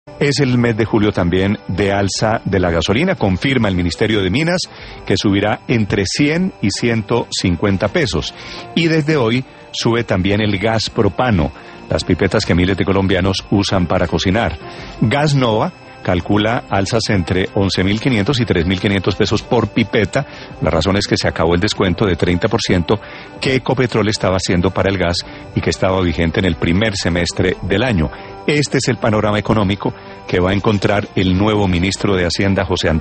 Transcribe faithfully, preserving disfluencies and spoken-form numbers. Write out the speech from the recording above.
Es el mes de julio también de alza de la gasolina. Confirma el Ministerio de Minas que subirá entre cien y ciento cincuenta pesos. Y desde hoy sube también el gas propano, las pipetas que miles de colombianos usan para cocinar. Gas Nova calcula alzas entre once mil quinientos y tres mil quinientos pesos por pipeta. La razón es que se acabó el descuento de treinta por ciento que Ecopetrol estaba haciendo para el gas y que estaba vigente en el primer semestre del año. Este es el panorama económico que va a encontrar el nuevo ministro de Hacienda, José Antonio